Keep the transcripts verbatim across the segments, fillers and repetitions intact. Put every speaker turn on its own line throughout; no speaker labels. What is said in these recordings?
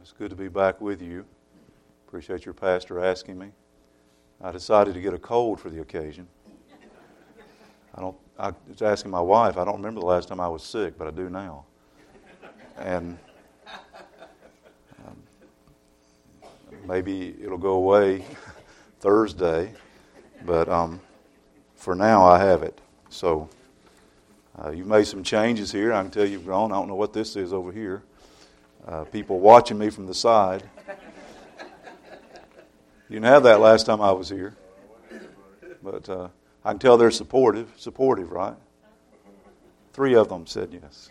It's good to be back with you. Appreciate your pastor asking me. I decided to get a cold for the occasion. I don't. I was asking my wife. I don't remember the last time I was sick, but I do now. And um, maybe it'll go away Thursday, but um, for now I have it. So uh, you've made some changes here. I can tell you've grown. I don't know what this is over here. Uh, people watching me from the side. You didn't have that last time I was here. But uh, I can tell they're supportive. Supportive, right? Three of them said yes.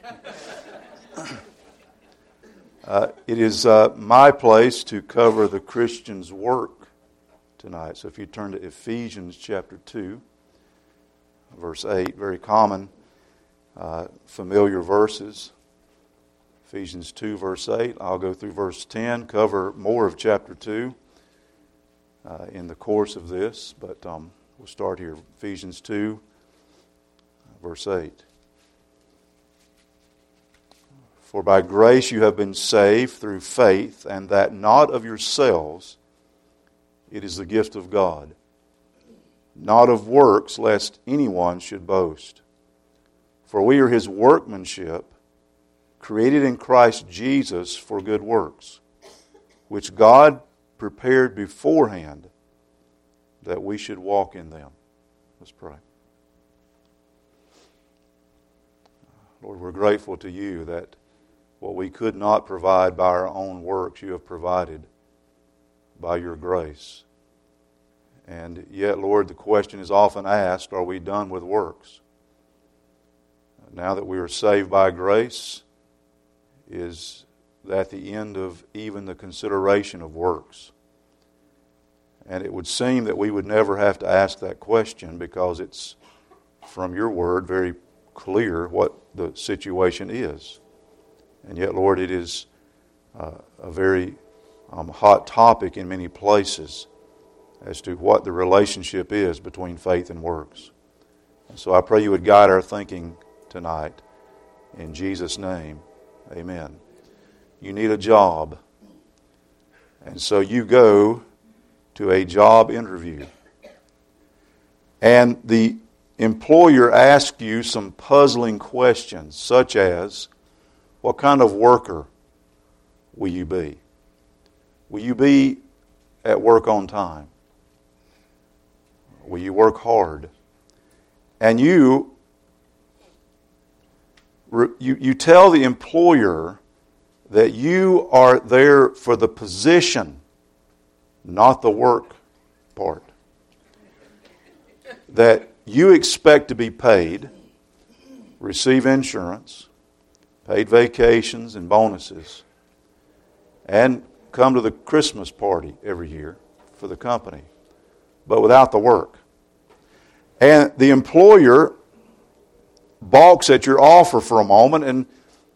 uh, it is uh, my place to cover the Christian's work tonight. So if you turn to Ephesians chapter two, verse eight, very common, uh, familiar verses. Ephesians two, verse eight. I'll go through verse ten, cover more of chapter two uh, in the course of this, but um, we'll start here. Ephesians two, verse eight. For by grace you have been saved through faith, and that not of yourselves, it is the gift of God, not of works, lest anyone should boast. For we are His workmanship, created in Christ Jesus for good works, which God prepared beforehand that we should walk in them. Let's pray. Lord, we're grateful to you that what we could not provide by our own works, you have provided by your grace. And yet, Lord, the question is often asked, are we done with works? Now that we are saved by grace, is that the end of even the consideration of works? And it would seem that we would never have to ask that question because it's from your word very clear what the situation is. And yet, Lord, it is uh, a very um, hot topic in many places as to what the relationship is between faith and works. And so I pray you would guide our thinking tonight. In Jesus' name, amen. You need a job. And so you go to a job interview. And the employer asks you some puzzling questions, such as, what kind of worker will you be? Will you be at work on time? Will you work hard? And you You, you tell the employer that you are there for the position, not the work part. That you expect to be paid, receive insurance, paid vacations and bonuses, and come to the Christmas party every year for the company, but without the work. And the employer balks at your offer for a moment and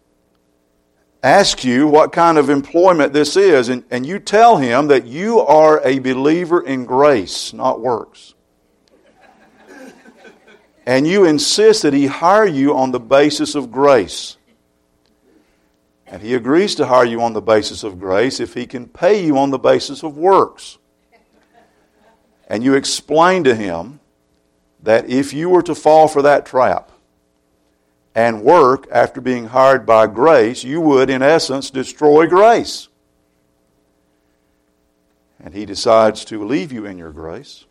asks you what kind of employment this is. And, and you tell him that you are a believer in grace, not works. And you insist that he hire you on the basis of grace. And he agrees to hire you on the basis of grace if he can pay you on the basis of works. And you explain to him that if you were to fall for that trap, and work after being hired by grace, you would, in essence, destroy grace. And he decides to leave you in your grace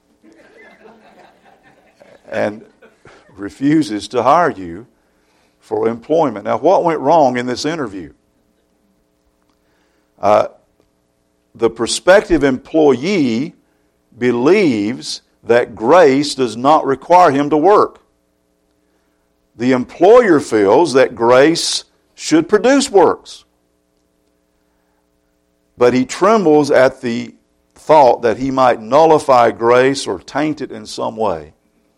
and refuses to hire you for employment. Now, what went wrong in this interview? Uh, the prospective employee believes that grace does not require him to work. The employer feels that grace should produce works. But he trembles at the thought that he might nullify grace or taint it in some way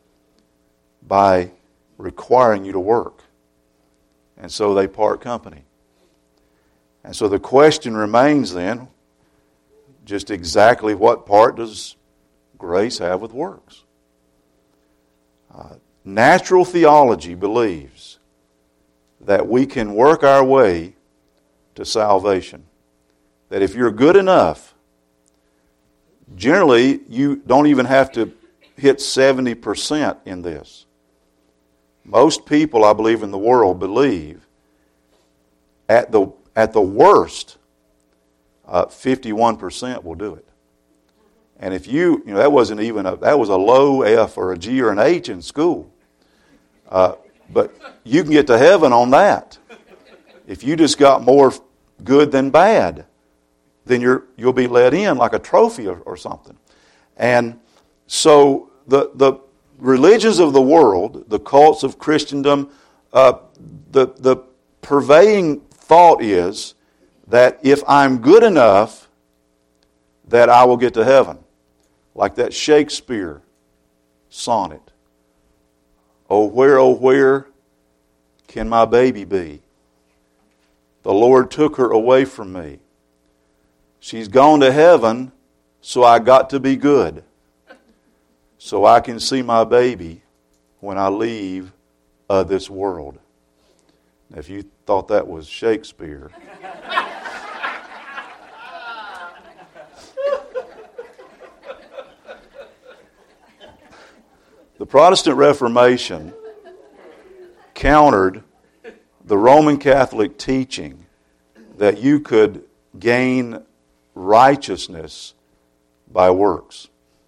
by requiring you to work. And so they part company. And so the question remains then, just exactly what part does grace have with works? Uh, Natural theology believes that we can work our way to salvation. that if you're good enough, generally you don't even have to hit seventy percent in this. Most people, I believe, in the world believe at the at the worst, uh, fifty-one percent will do it. And if you, you know, that wasn't even a, that was a low F or a G or an H in school. Uh, but you can get to heaven on that. If you just got more good than bad, then you're you'll be let in like a trophy or, or something. And so the the religions of the world, the cults of Christendom, uh, the the pervading thought is that if I'm good enough, that I will get to heaven. Like that Shakespeare sonnet. Oh, where, oh, where can my baby be? The Lord took her away from me. She's gone to heaven, so I got to be good. So I can see my baby when I leave uh, this world. Now, if you thought that was Shakespeare... The Protestant Reformation countered the Roman Catholic teaching that you could gain righteousness by works.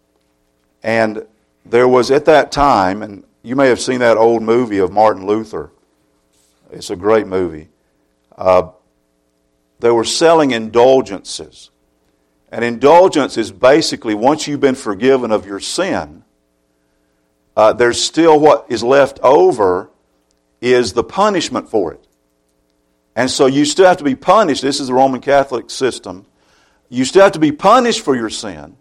And there was at that time, and you may have seen that old movie of Martin Luther. It's a great movie. Uh, they were selling indulgences. An indulgence is basically once you've been forgiven of your sin, Uh, there's still what is left over is the punishment for it. And so you still have to be punished. This is the Roman Catholic system. You still have to be punished for your sin,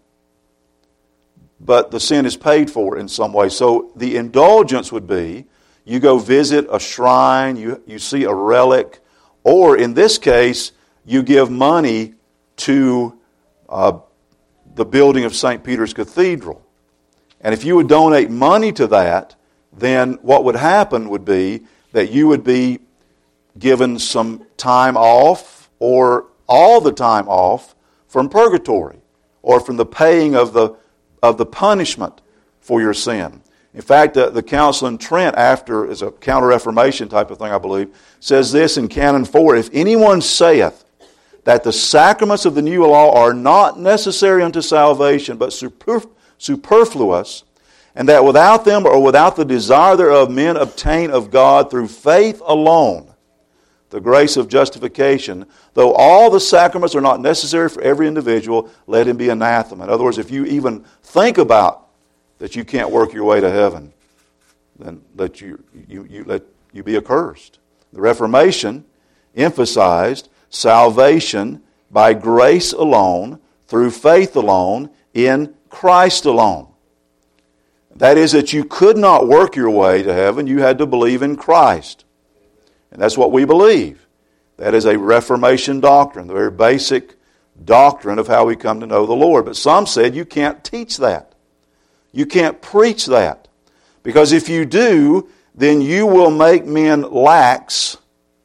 but the sin is paid for in some way. So the indulgence would be you go visit a shrine, you, you see a relic, or in this case, you give money to uh, the building of Saint Peter's Cathedral. And if you would donate money to that, then what would happen would be that you would be given some time off or all the time off from purgatory or from the paying of the of the punishment for your sin. In fact, the, the Council in Trent, after, is a Counter-Reformation type of thing, I believe, says this in Canon four, if anyone saith that the sacraments of the new law are not necessary unto salvation, but super, superfluous, and that without them or without the desire thereof men obtain of God through faith alone the grace of justification, though all the sacraments are not necessary for every individual, let him be anathema. In other words, if you even think about that you can't work your way to heaven, then let you, you, you, let you be accursed. The Reformation emphasized salvation by grace alone, through faith alone, in Christ alone. That is that you could not work your way to heaven, you had to believe in Christ. And that's what we believe. That is a Reformation doctrine, the very basic doctrine of how we come to know the Lord. But some said you can't teach that. You can't preach that. Because if you do, then you will make men lax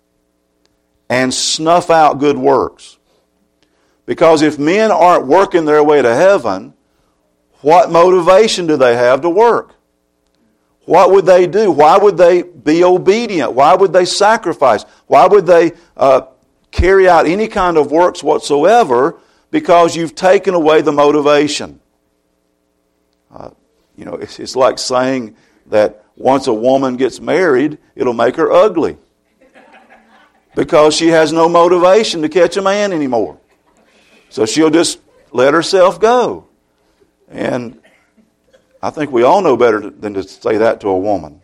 and snuff out good works. Because if men aren't working their way to heaven, what motivation do they have to work? What would they do? Why would they be obedient? Why would they sacrifice? Why would they uh, carry out any kind of works whatsoever? Because you've taken away the motivation. Uh, you know, it's, it's like saying that once a woman gets married, it'll make her ugly. Because she has no motivation to catch a man anymore. So she'll just let herself go. And I think we all know better than to say that to a woman.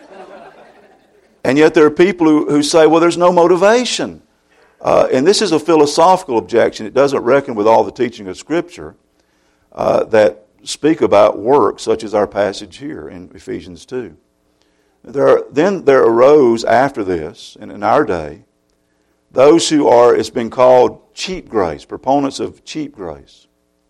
And yet there are people who, who say, well, there's no motivation. Uh, and this is a philosophical objection. It doesn't reckon with all the teaching of Scripture uh, that speak about works, such as our passage here in Ephesians two. There are, then there arose after this, and in our day, those who are, it's been called cheap grace, proponents of cheap grace.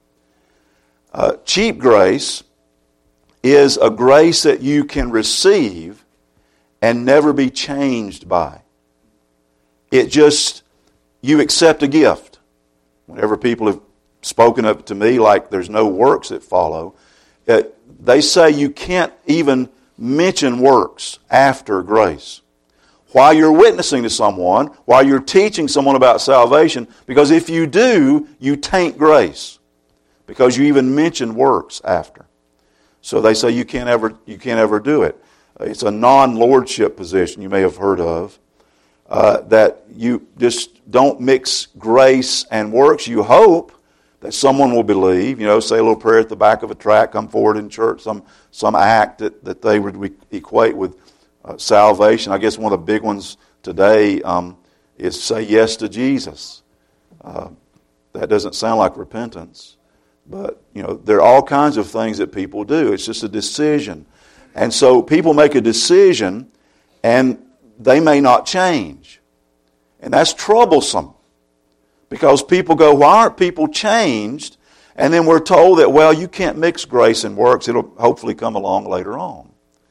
Uh, cheap grace is a grace that you can receive and never be changed by. It just, you accept a gift. whenever people have spoken up to me like there's no works that follow, uh, they say you can't even mention works after grace while you're witnessing to someone, while you're teaching someone about salvation, because if you do, you taint grace because you even mention works after. So they say you can't ever you can't ever do it. It's a non-lordship position you may have heard of, uh, that you just don't mix grace and works. You hope that someone will believe, you know, say a little prayer at the back of a tract, come forward in church, some some act that, that they would equate with uh, salvation. I guess one of the big ones today um, is say yes to Jesus. Uh, that doesn't sound like repentance. But, you know, there are all kinds of things that people do. It's just a decision. And so people make a decision and they may not change. And that's troublesome. Because people go, why aren't people changed? And then we're told that, well, you can't mix grace and works. It'll hopefully come along later on.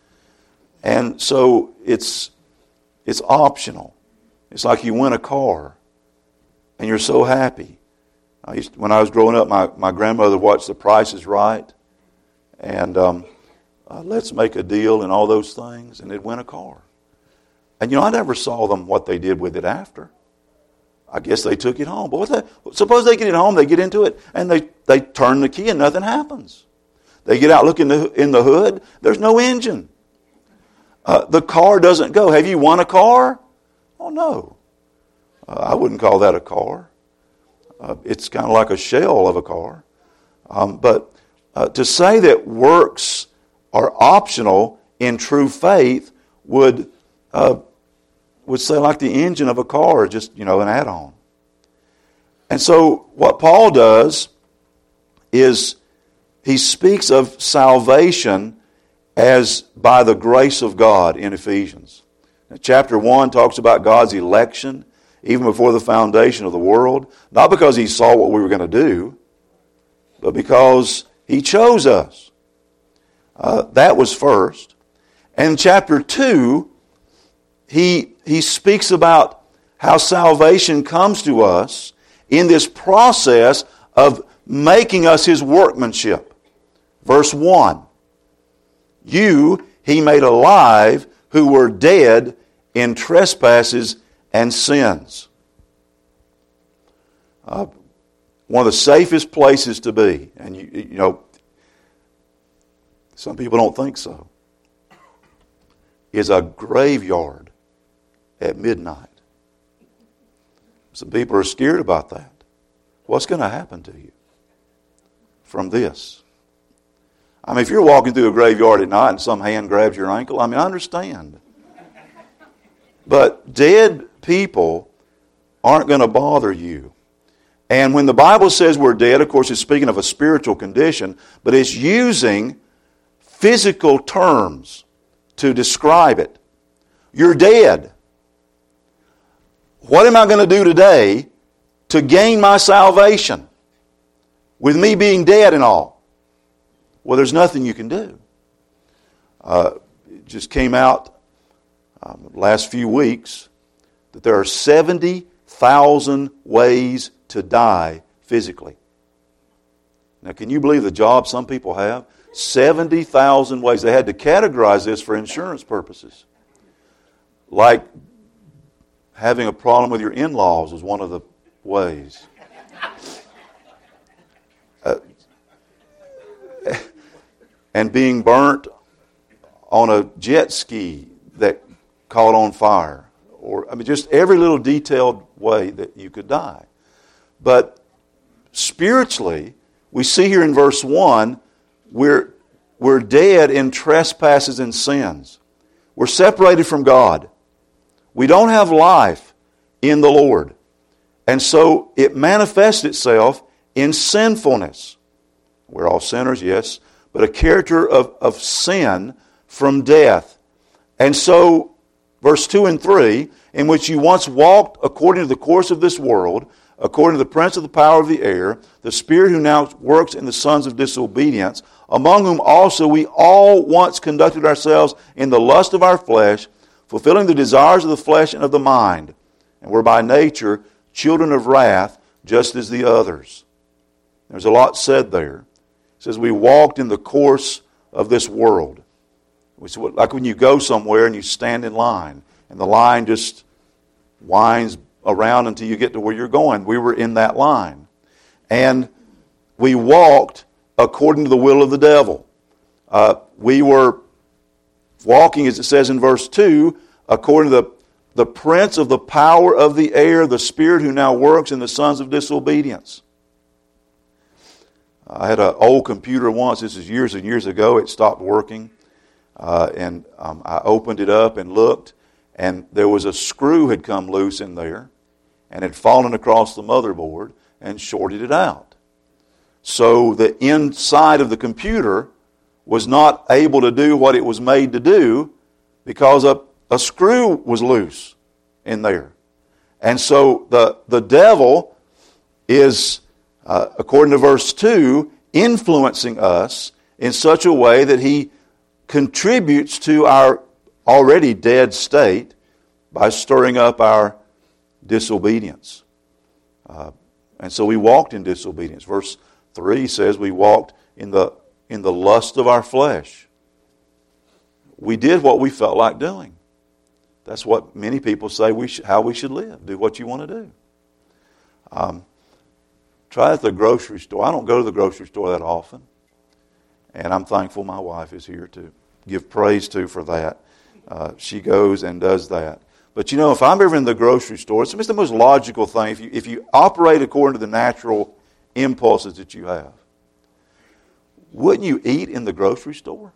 And so it's it's optional. It's like you win a car and you're so happy. I used to, when I was growing up, my, my grandmother watched The Price is Right and um, uh, Let's Make a Deal and all those things, and they'd win a car. And, you know, I never saw them what they did with it after. I guess they took it home. But what the, suppose they get it home, they get into it, and they, they turn the key and nothing happens. They get out, look in the, in the hood, there's no engine. Uh, the car doesn't go. Have you won a car? Oh, no. Uh, I wouldn't call that a car. Uh, it's kind of like a shell of a car. Um, but uh, to say that works are optional in true faith would uh, would say like the engine of a car, just, you know, an add-on. And so what Paul does is he speaks of salvation as by the grace of God in Ephesians. Now, chapter one talks about God's election even before the foundation of the world, not because he saw what we were going to do, but because he chose us. Uh, that was first. And in chapter two, he, he speaks about how salvation comes to us in this process of making us his workmanship. Verse one, you he made alive who were dead in trespasses and sins. Uh, one of the safest places to be, and you, you know, some people don't think so, is a graveyard at midnight. Some people are scared about that. What's going to happen to you from this? I mean, if you're walking through a graveyard at night and some hand grabs your ankle, I mean, I understand. But dead people aren't going to bother you. And when the Bible says we're dead, of course, it's speaking of a spiritual condition, but it's using physical terms to describe it. You're dead. What am I going to do today to gain my salvation with me being dead and all? Well, there's nothing you can do. Uh, it just came out um, the last few weeks that there are seventy thousand ways to die physically. Now, can you believe the job some people have? seventy thousand ways. They had to categorize this for insurance purposes. Like having a problem with your in-laws was one of the ways. Uh, and being burnt on a jet ski that caught on fire. Or, I mean, just every little detailed way that you could die. But spiritually, we see here in verse one, we're, we're dead in trespasses and sins. We're separated from God. We don't have life in the Lord. And so it manifests itself in sinfulness. We're all sinners, yes, but a character of, of sin from death. And so, verse two and three, in which you once walked according to the course of this world, according to the prince of the power of the air, the spirit who now works in the sons of disobedience, among whom also we all once conducted ourselves in the lust of our flesh, fulfilling the desires of the flesh and of the mind, and were by nature children of wrath, just as the others. There's a lot said there. It says we walked in the course of this world. It's like when you go somewhere and you stand in line, and the line just winds around until you get to where you're going. We were in that line. And we walked according to the will of the devil. Uh, we were walking, as it says in verse two, according to the, the prince of the power of the air, the spirit who now works in the sons of disobedience. I had an old computer once, this is years and years ago, it stopped working. Uh, and um, I opened it up and looked, and there was a screw had come loose in there and had fallen across the motherboard and shorted it out. So the inside of the computer was not able to do what it was made to do because a, a screw was loose in there. And so the, the devil is, uh, according to verse two, influencing us in such a way that he contributes to our already dead state by stirring up our disobedience. Uh, and so we walked in disobedience. Verse three says we walked in the in the lust of our flesh. We did what we felt like doing. That's what many people say we sh- how we should live. Do what you want to do. Um, try at the grocery store. I don't go to the grocery store that often. And I'm thankful my wife is here to give praise to for that. Uh, she goes and does that. But you know, if I'm ever in the grocery store, it's the most logical thing. If you, if you operate according to the natural impulses that you have, wouldn't you eat in the grocery store?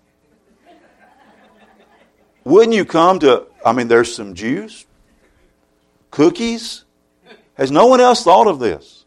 Wouldn't you come to, I mean, there's some juice, cookies. Has no one else thought of this?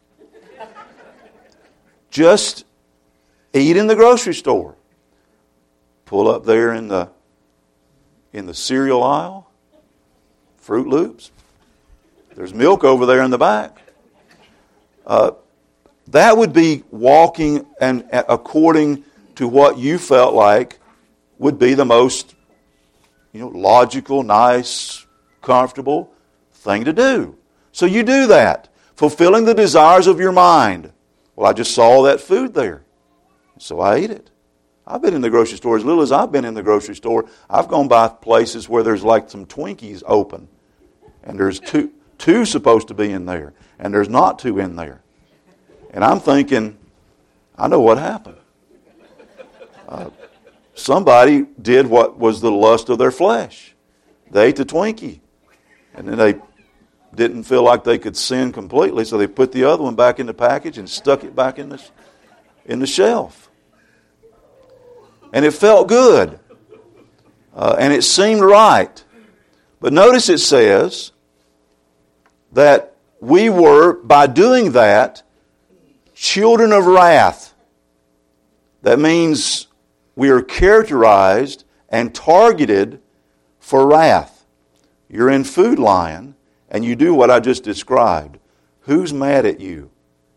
Just eat in the grocery store. Pull up there in the in the cereal aisle. Fruit Loops. There's milk over there in the back. Uh, that would be walking and according to what you felt like would be the most, you know, logical, nice, comfortable thing to do. So you do that, fulfilling the desires of your mind. Well, I just saw that food there, so I ate it. I've been in the grocery store, as little as I've been in the grocery store, I've gone by places where there's like some Twinkies open. And there's two, two supposed to be in there. And there's not two in there. And I'm thinking, I know what happened. Uh, somebody did what was the lust of their flesh. They ate the Twinkie. And then they didn't feel like they could sin completely, so they put the other one back in the package and stuck it back in the, in the shelf. And it felt good. Uh, and it seemed right. But notice it says that we were, by doing that, children of wrath. That means we are characterized and targeted for wrath. You're in Food Lion and you do what I just described. Who's mad at you?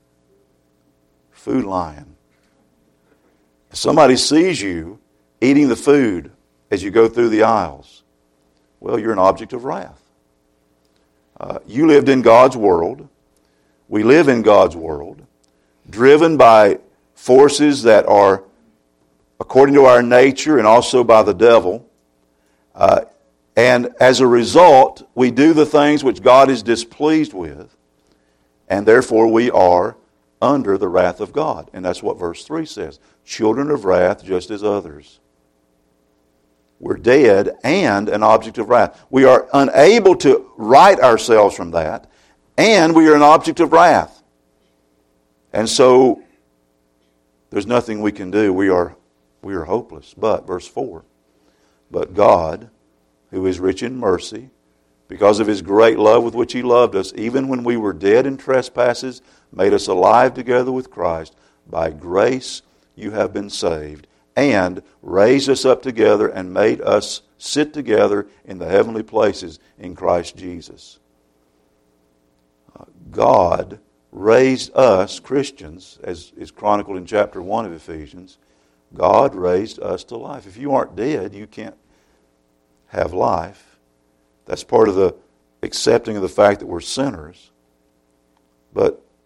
Food Lion. If somebody sees you eating the food as you go through the aisles, well, you're an object of wrath. Uh, you lived in God's world. We live in God's world, driven by forces that are according to our nature and also by the devil. Uh, and as a result, we do the things which God is displeased with, and therefore we are under the wrath of God. And that's what verse three says. Children of wrath just as others. We're dead and an object of wrath. We are unable to right ourselves from that, and we are an object of wrath. And so there's nothing we can do. We are we are hopeless. But, verse four, but God, who is rich in mercy, because of His great love with which He loved us, even when we were dead in trespasses, made us alive together with Christ. By grace you have been saved, and raised us up together and made us sit together in the heavenly places in Christ Jesus. Uh, God raised us, Christians, as is chronicled in chapter one of Ephesians, God raised us to life. If you aren't dead, you can't have life. That's part of the accepting of the fact that we're sinners. But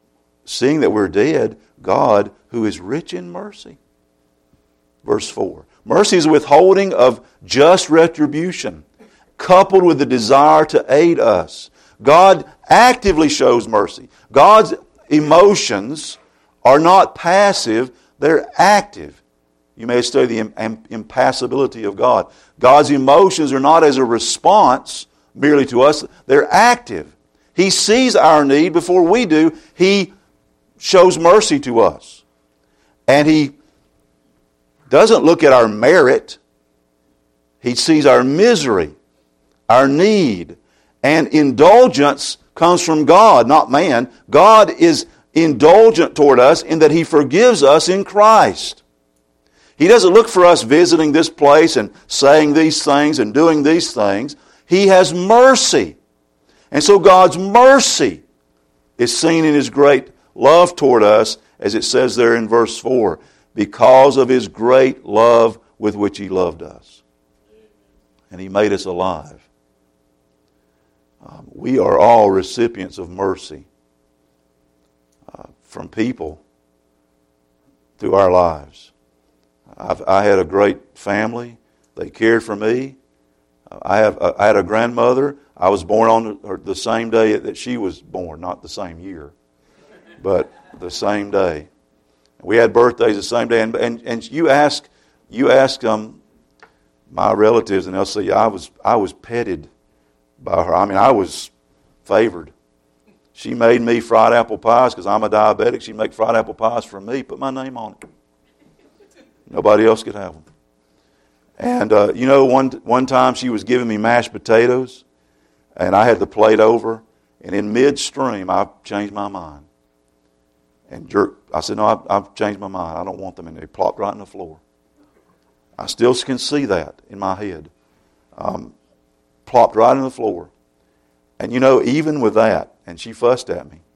seeing that we're dead, God, who is rich in mercy. Verse four. Mercy is withholding of just retribution, coupled with the desire to aid us. God actively shows mercy. God's emotions are not passive, they're active. You may study the impassibility of God. God's emotions are not as a response merely to us, they're active. He sees our need before we do. He shows mercy to us. And He doesn't look at our merit. He sees our misery, our need. And indulgence comes from God, not man. God is indulgent toward us in that He forgives us in Christ. He doesn't look for us visiting this place and saying these things and doing these things. He has mercy. And so God's mercy is seen in His great love toward us, as it says there in verse four, because of His great love with which He loved us. And He made us alive. Um, we are all recipients of mercy uh, from people through our lives. I've, I had a great family. They cared for me. I have. I had a grandmother. I was born on the, the same day that she was born, not the same year, but the same day. We had birthdays the same day, and and, and you ask you ask um my relatives, and they'll say, I was I was petted by her. I mean, I was favored. She made me fried apple pies because I'm a diabetic. She'd make fried apple pies for me, put my name on it. Nobody else could have them. And, uh, you know, one one time she was giving me mashed potatoes, and I had the plate over, and in midstream, I changed my mind. And jerked, I said, no, I've, I've changed my mind. I don't want them in there. They plopped right on the floor. I still can see that in my head. Um, plopped right on the floor. And, you know, even with that, and she fussed at me,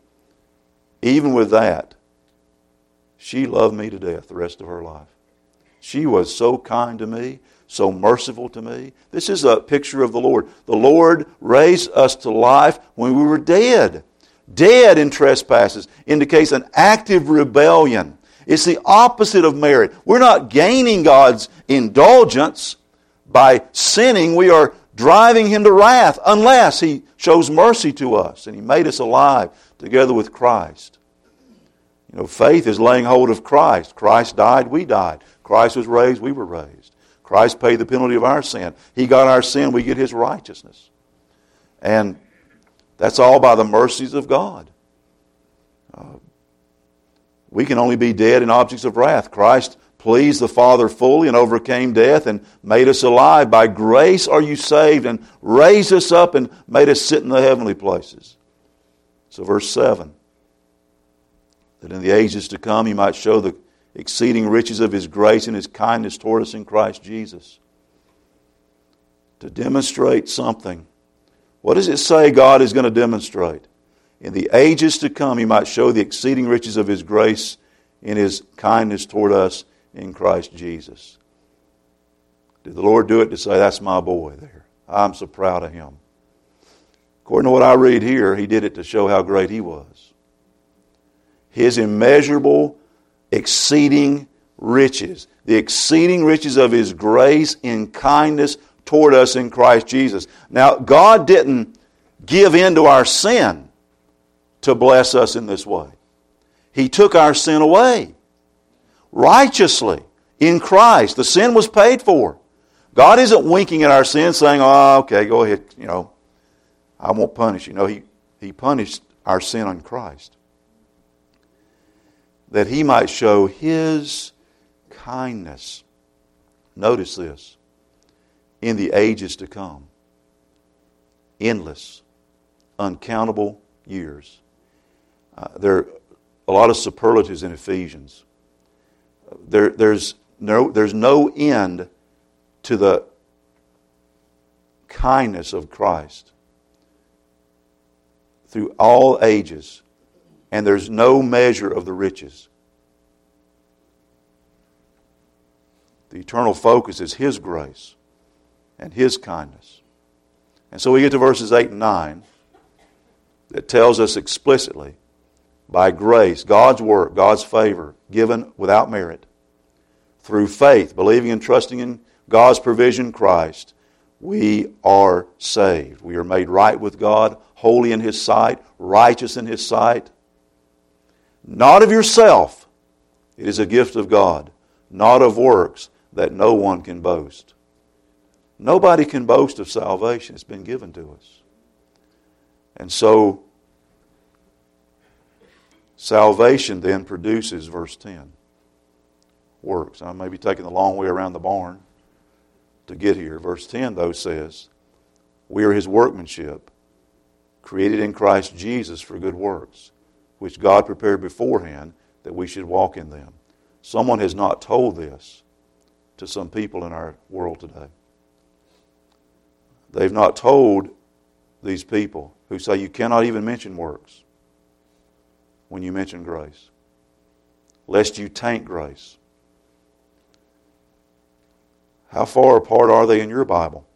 even with that, she loved me to death the rest of her life. She was so kind to me, so merciful to me. This is a picture of the Lord. The Lord raised us to life when we were dead. Dead in trespasses indicates an active rebellion. It's the opposite of merit. We're not gaining God's indulgence by sinning. We are driving Him to wrath unless He shows mercy to us and He made us alive together with Christ. You know, faith is laying hold of Christ. Christ died, we died. Christ was raised, we were raised. Christ paid the penalty of our sin. He got our sin, we get His righteousness. And that's all by the mercies of God. Uh, we can only be dead in objects of wrath. Christ pleased the Father fully and overcame death and made us alive. By grace are you saved, and raised us up and made us sit in the heavenly places. So verse seven. That in the ages to come He might show the exceeding riches of His grace and His kindness toward us in Christ Jesus. To demonstrate something. What does it say God is going to demonstrate? In the ages to come He might show the exceeding riches of His grace in His kindness toward us in Christ Jesus. Did the Lord do it to say, that's my boy there? I'm so proud of him. According to what I read here, He did it to show how great He was. His immeasurable, exceeding riches. The exceeding riches of His grace in kindness toward us in Christ Jesus. Now, God didn't give in to our sin to bless us in this way. He took our sin away righteously in Christ. The sin was paid for. God isn't winking at our sin saying, oh, okay, go ahead, you know, I won't punish you. No, He, he punished our sin on Christ, that He might show His kindness. Notice this. In the ages to come. Endless, uncountable years. Uh, there are a lot of superlatives in Ephesians. There, there's no, there's no end to the kindness of Christ through all ages. And there's no measure of the riches. The eternal focus is His grace and His kindness. And so we get to verses eight and nine that tells us explicitly by grace, God's work, God's favor, given without merit, through faith, believing and trusting in God's provision, Christ, we are saved. We are made right with God, holy in His sight, righteous in His sight. Not of yourself. It is a gift of God. Not of works, that no one can boast. Nobody can boast of salvation. It's been given to us. And so, salvation then produces, verse ten, works. I may be taking the long way around the barn to get here. Verse ten, though, says, we are His workmanship, created in Christ Jesus for good works, which God prepared beforehand that we should walk in them. Someone has not told this to some people in our world today. They've not told these people who say you cannot even mention works when you mention grace, lest you taint grace. How far apart are they in your Bible?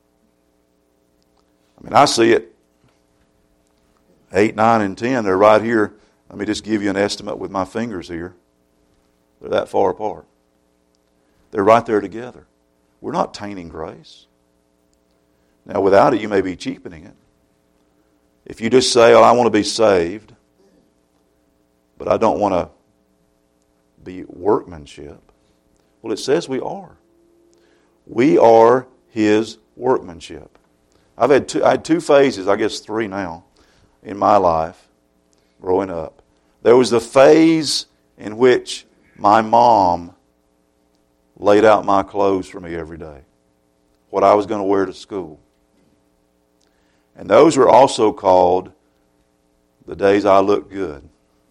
I mean, I see it. eight, nine, and ten, they're right here. Let me just give you an estimate with my fingers here. They're that far apart. They're right there together. We're not tainting grace. Now, without it, you may be cheapening it. If you just say, oh, I want to be saved, but I don't want to be workmanship. Well, it says we are. We are His workmanship. I've had two, I had two phases, I guess three now, in my life growing up. There was the phase in which my mom laid out my clothes for me every day, what I was going to wear to school. And those were also called the days I looked good.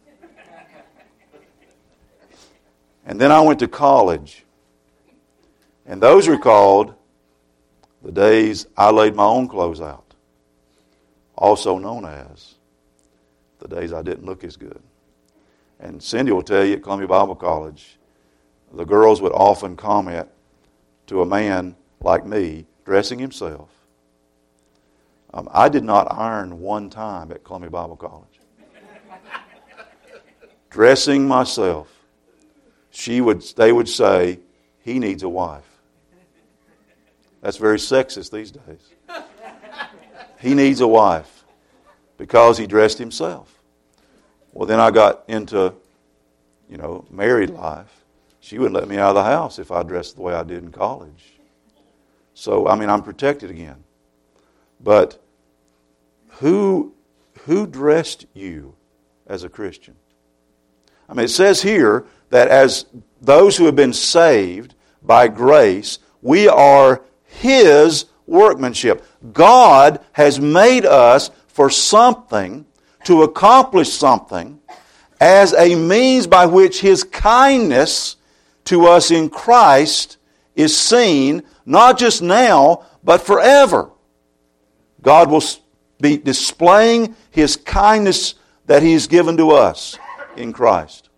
And then I went to college. And those are called the days I laid my own clothes out. Also known as the days I didn't look as good. And Cindy will tell you at Columbia Bible College, the girls would often comment to a man like me dressing himself. Um, I did not iron one time at Columbia Bible College. Dressing myself. She would, they would say, he needs a wife. That's very sexist these days. He needs a wife because he dressed himself. Well, then I got into, you know, married life. She wouldn't let me out of the house if I dressed the way I did in college. So, I mean, I'm protected again. But who who dressed you as a Christian? I mean, it says here that as those who have been saved by grace, we are His workmanship. God has made us for something, to accomplish something, as a means by which His kindness to us in Christ is seen, not just now, but forever. God will be displaying His kindness that He has given to us in Christ.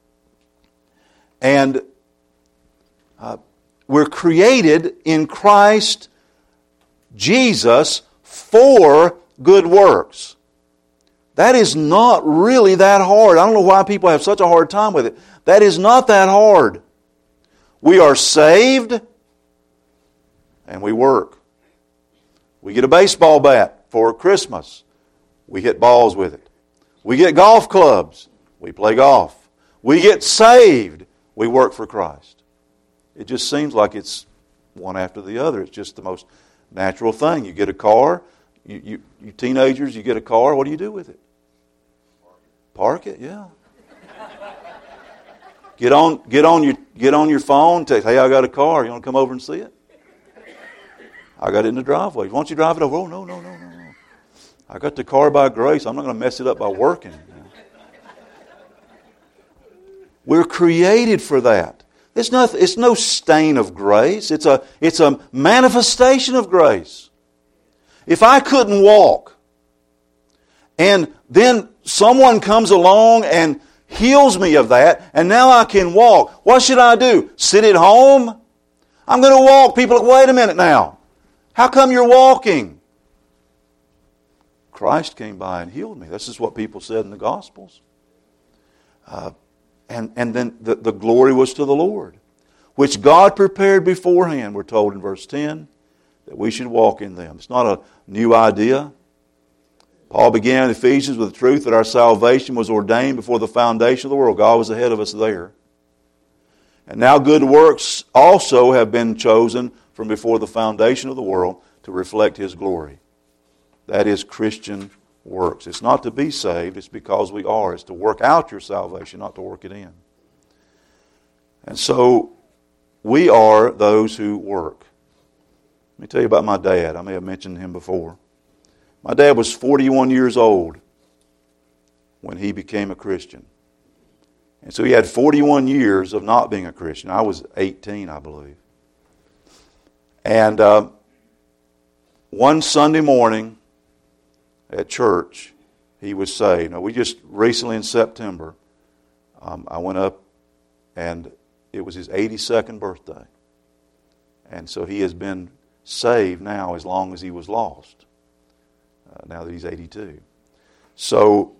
And uh, we're created in Christ Jesus for good works. That is not really that hard. I don't know why people have such a hard time with it. That is not that hard. We are saved and we work. We get a baseball bat for Christmas. We hit balls with it. We get golf clubs. We play golf. We get saved. We work for Christ. It just seems like it's one after the other. It's just the most natural thing. You get a car. You, you, you teenagers, you get a car. What do you do with it? Park it, yeah. Get on, get on your, get on your phone. Text, hey, I got a car. You want to come over and see it? I got it in the driveway. Why don't you drive it over? Oh, no, no, no, no, no. I got the car by grace. I'm not going to mess it up by working. We're created for that. It's not, it's no stain of grace. It's a, it's a manifestation of grace. If I couldn't walk, and then someone comes along and heals me of that, and now I can walk, what should I do? Sit at home? I'm going to walk. People, wait a minute now. How come you're walking? Christ came by and healed me. This is what people said in the Gospels. Uh, and, and then the, the glory was to the Lord, which God prepared beforehand, we're told in verse ten, that we should walk in them. It's not a new idea. Paul began in Ephesians with the truth that our salvation was ordained before the foundation of the world. God was ahead of us there. And now good works also have been chosen from before the foundation of the world to reflect His glory. That is Christian works. It's not to be saved, it's because we are. It's to work out your salvation, not to work it in. And so, we are those who work. Let me tell you about my dad. I may have mentioned him before. My dad was forty-one years old when he became a Christian. And so he had forty-one years of not being a Christian. I was eighteen, I believe. And uh, one Sunday morning at church, he was saved. Now, we just recently in September, um, I went up and it was his eighty-second birthday. And so he has been saved now as long as he was lost. Uh, now that he's eighty-two. So,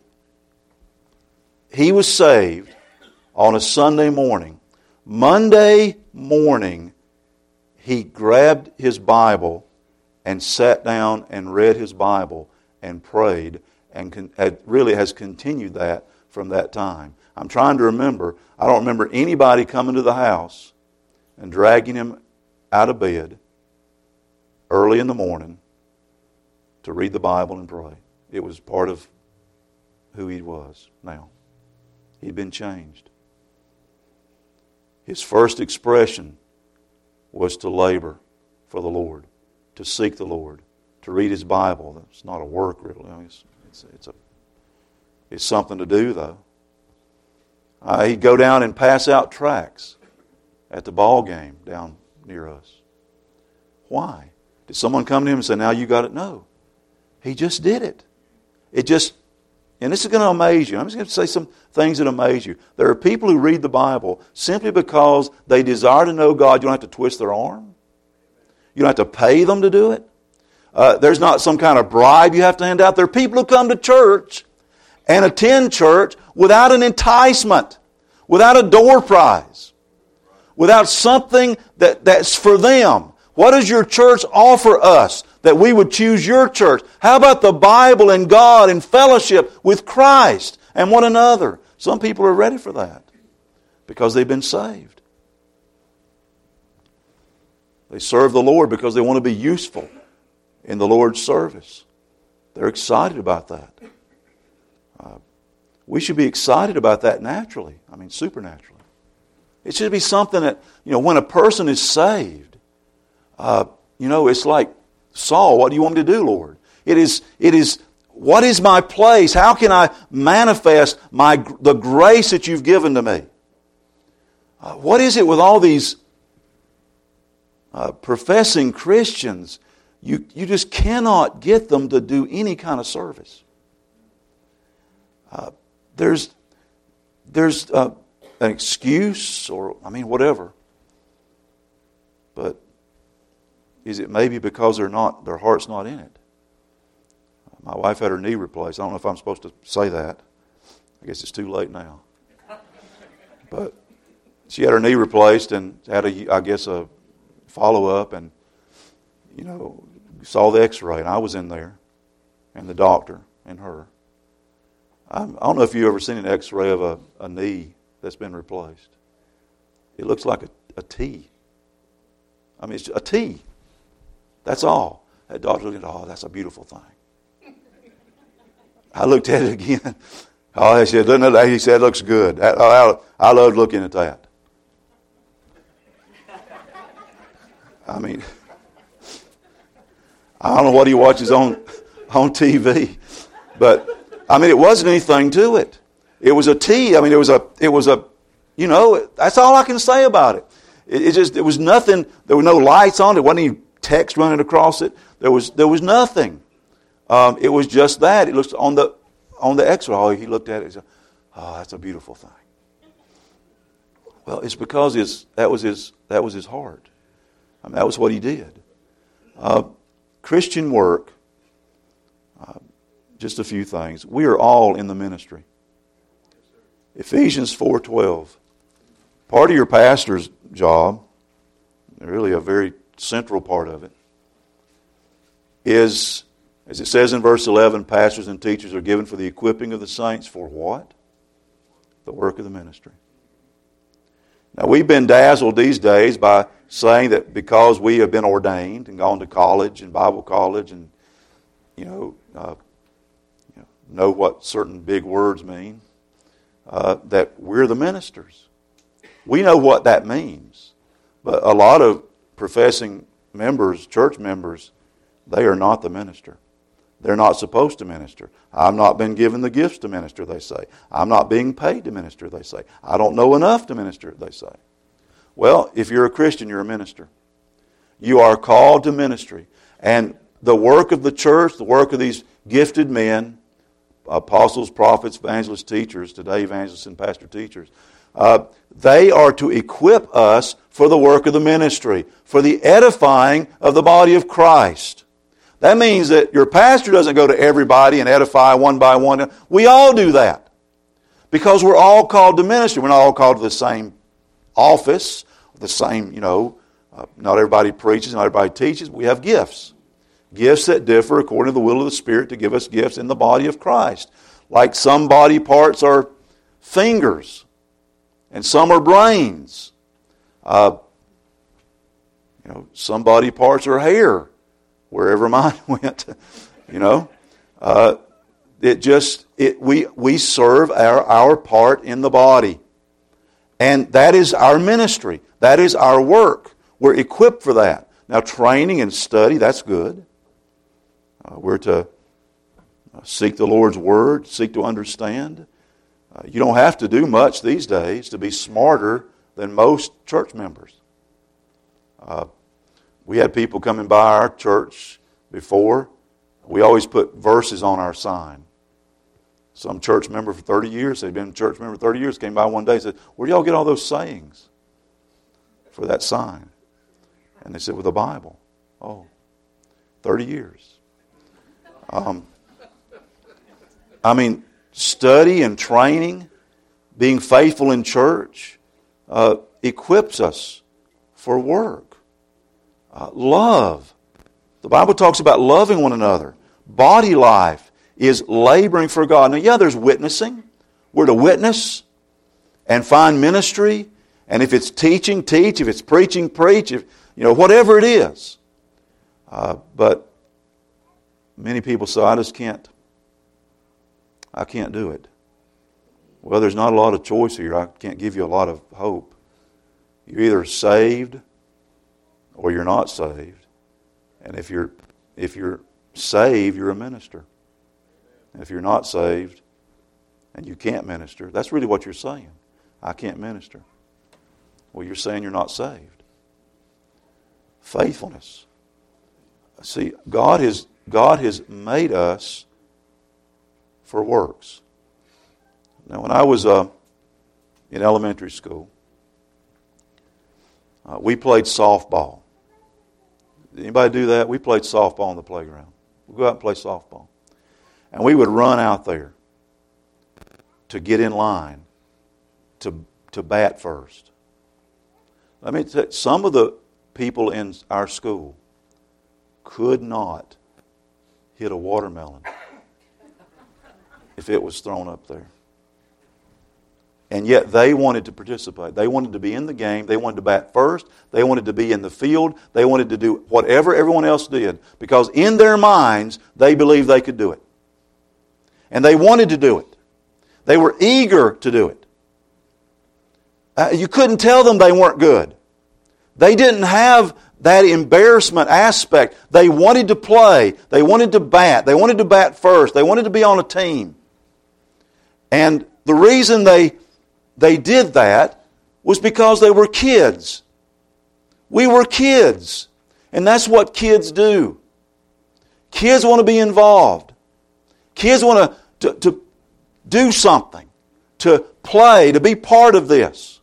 he was saved on a Sunday morning. Monday morning, he grabbed his Bible and sat down and read his Bible and prayed, and con- had, really has continued that from that time. I'm trying to remember. I don't remember anybody coming to the house and dragging him out of bed early in the morning to read the Bible and pray. It was part of who he was now. He'd been changed. His first expression was to labor for the Lord, to seek the Lord, to read his Bible. It's not a work, really. I mean, it's, it's, it's, a, it's something to do, though. Uh, he'd go down and pass out tracts at the ball game down near us. Why? Did someone come to him and say, now you got it? No. He just did it. It just, and this is going to amaze you. I'm just going to say some things that amaze you. There are people who read the Bible simply because they desire to know God. You don't have to twist their arm. You don't have to pay them to do it. Uh, there's not some kind of bribe you have to hand out. There are people who come to church and attend church without an enticement, without a door prize, without something that, that's for them. What does your church offer us that we would choose your church? How about the Bible and God and fellowship with Christ and one another? Some people are ready for that because they've been saved. They serve the Lord because they want to be useful in the Lord's service. They're excited about that. Uh, we should be excited about that naturally. I mean, supernaturally. It should be something that, you know, when a person is saved, uh, you know, it's like, Saul, what do you want me to do, Lord? It is, it is, what is my place? How can I manifest my the grace that you've given to me? Uh, what is it with all these uh, professing Christians? You, you just cannot get them to do any kind of service. Uh, there's there's uh, an excuse, or, I mean, whatever. But is it maybe because they're not, their heart's not in it? My wife had her knee replaced. I don't know if I'm supposed to say that. I guess it's too late now. But she had her knee replaced and had a, I guess, a follow-up, and, you know, saw the x-ray, and I was in there, and the doctor and her. I don't know if you've ever seen an x-ray of a, a knee that's been replaced. It looks like a, a T. I mean, it's a T. That's all. That doctor looked at it, oh, that's a beautiful thing. I looked at it again. Oh, he said, doesn't it? He said, it looks good. I, I, I loved looking at that. I mean, I don't know what he watches on, on T V, but I mean, it wasn't anything to it. It was a T. I mean, it was a, it was a, you know, that's all I can say about it. It, it just, it was nothing. There were no lights on it. There wasn't any text running across it. There was, there was nothing. Um, it was just that. It looks on the, on the X-ray. Oh, he looked at it and said, oh, that's a beautiful thing. Well, it's because his, that was his, that was his heart. I mean, that was what he did. Uh, Christian work, uh, just a few things. We are all in the ministry. Ephesians four twelve. Part of your pastor's job, really a very central part of it, is, as it says in verse eleven, pastors and teachers are given for the equipping of the saints for what? The work of the ministry. Now, we've been dazzled these days by saying that because we have been ordained and gone to college and Bible college and, you know, uh, you know, know what certain big words mean, uh, that we're the ministers. We know what that means. But a lot of professing members, church members, they are not the minister. They're not supposed to minister. I've not been given the gifts to minister, they say. I'm not being paid to minister, they say. I don't know enough to minister, they say. Well, if you're a Christian, you're a minister. You are called to ministry. And the work of the church, the work of these gifted men, apostles, prophets, evangelists, teachers, today evangelists and pastor teachers, uh, they are to equip us for the work of the ministry, for the edifying of the body of Christ. That means that your pastor doesn't go to everybody and edify one by one. We all do that because we're all called to ministry. We're not all called to the same office, the same, you know, uh, not everybody preaches, not everybody teaches. But we have gifts. Gifts that differ according to the will of the Spirit to give us gifts in the body of Christ. Like some body parts are fingers and some are brains. Uh, you know, some body parts are hair. Wherever mine went, you know, uh, it just it we we serve our our part in the body, and that is our ministry. That is our work. We're equipped for that. Now, training and study, that's good. Uh, we're to seek the Lord's Word, seek to understand. Uh, you don't have to do much these days to be smarter than most church members. Uh, We had people coming by our church before. We always put verses on our sign. Some church member for thirty years, they'd been a church member for thirty years, came by one day and said, where do y'all get all those sayings for that sign? And they said, with the Bible. Oh, thirty years. Um, I mean, study and training, being faithful in church, uh, equips us for work. Uh, love. The Bible talks about loving one another. Body life is laboring for God. Now, yeah, there's witnessing. We're to witness and find ministry. And if it's teaching, teach. If it's preaching, preach. If, you know, whatever it is. Uh, but many people say, I just can't. I can't do it. Well, there's not a lot of choice here. I can't give you a lot of hope. You're either saved or you're not saved. And if you're if you're saved, you're a minister. And if you're not saved and you can't minister, that's really what you're saying. I can't minister. Well, you're saying you're not saved. Faithfulness. See, God has God has made us for works. Now, when I was uh, in elementary school, uh, we played softball. Did anybody do that? We played softball on the playground. We'd go out and play softball. And we would run out there to get in line to, to bat first. Let me tell you, some of the people in our school could not hit a watermelon if it was thrown up there. And yet they wanted to participate. They wanted to be in the game. They wanted to bat first. They wanted to be in the field. They wanted to do whatever everyone else did. Because in their minds, they believed they could do it. And they wanted to do it. They were eager to do it. Uh, you couldn't tell them they weren't good. They didn't have that embarrassment aspect. They wanted to play. They wanted to bat. They wanted to bat first. They wanted to be on a team. And the reason they They did that was because they were kids. We were kids. And that's what kids do. Kids want to be involved. Kids want to, to, to do something, to play, to be part of this.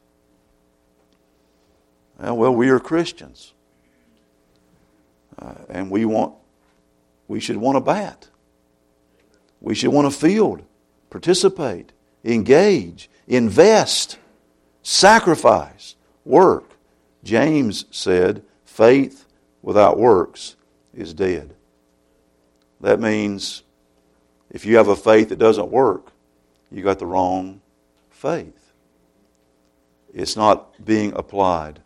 Well, we are Christians. Uh, and we want, we should want to bat. We should want to field, participate, engage Invest, sacrifice, work. James said, faith without works is dead. That means if you have a faith that doesn't work, you got the wrong faith. It's not being applied.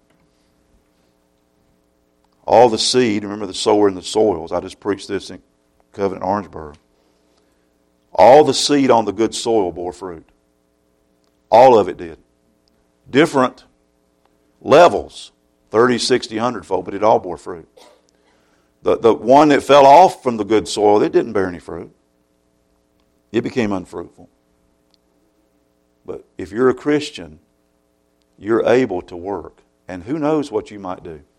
All the seed, remember the sower in the soils. I just preached this in Covenant Orangeburg. All the seed on the good soil bore fruit. All of it did. Different levels, thirty, sixty, one hundred fold, but it all bore fruit. The, the one that fell off from the good soil, it didn't bear any fruit. It became unfruitful. But if you're a Christian, you're able to work. And who knows what you might do.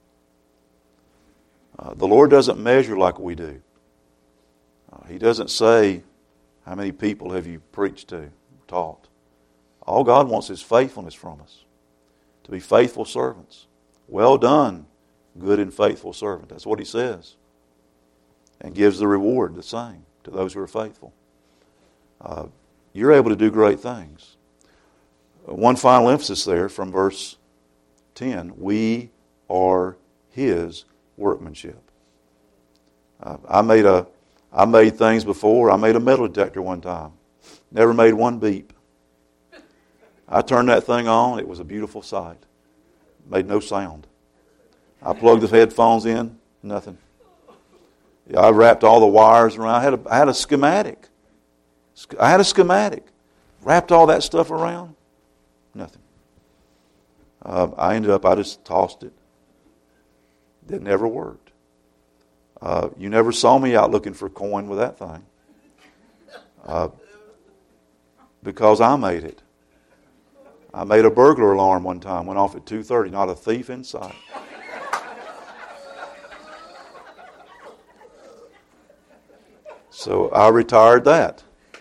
Uh, the Lord doesn't measure like we do. Uh, he doesn't say, how many people have you preached to, taught? All God wants is faithfulness from us. To be faithful servants. Well done, good and faithful servant. That's what He says. And gives the reward the same to those who are faithful. Uh, you're able to do great things. One final emphasis there from verse ten. We are His workmanship. Uh, I made a, I made things before. I made a metal detector one time. Never made one beep. I turned that thing on. It was a beautiful sight. Made no sound. I plugged the headphones in. Nothing. Yeah, I wrapped all the wires around. I had a, I had a schematic. I had a schematic. Wrapped all that stuff around. Nothing. Uh, I ended up, I just tossed it. It never worked. Uh, you never saw me out looking for coin with that thing. Uh, because I made it. I made a burglar alarm one time. Went off at two thirty. Not a thief in sight. So I retired that.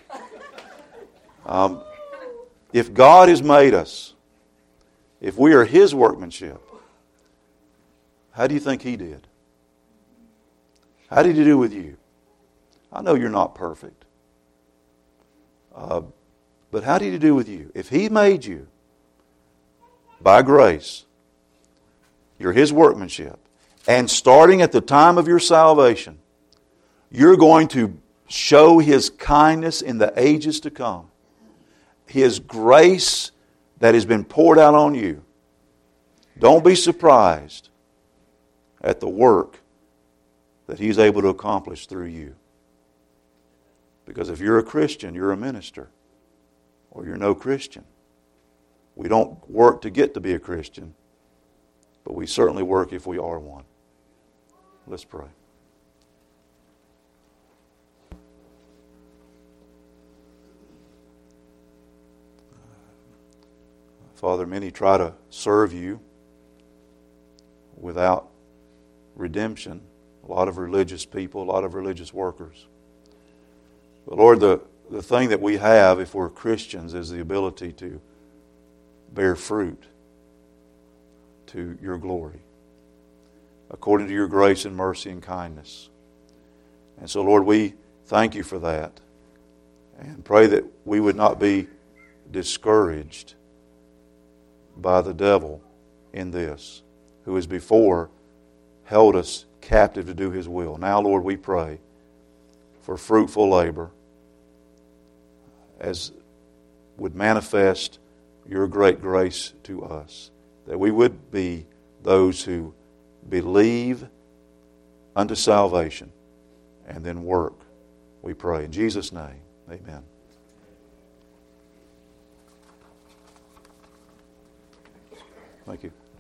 Um, if God has made us, if we are His workmanship, how do you think He did? How did He do with you? I know you're not perfect. Uh, but how did He do with you? If He made you by grace, you're His workmanship, and starting at the time of your salvation, you're going to show His kindness in the ages to come. His grace that has been poured out on you. Don't be surprised at the work that He's able to accomplish through you. Because if you're a Christian, you're a minister. Or you're no Christian. We don't work to get to be a Christian, but we certainly work if we are one. Let's pray. Father, many try to serve you without redemption. A lot of religious people, a lot of religious workers. But Lord, the, the thing that we have if we're Christians is the ability to bear fruit to your glory, according to your grace and mercy and kindness. And so, Lord, we thank you for that and pray that we would not be discouraged by the devil in this, who has before held us captive to do his will. Now, Lord, we pray for fruitful labor as would manifest your great grace to us, that we would be those who believe unto salvation and then work, we pray. In Jesus' name, amen. Thank you.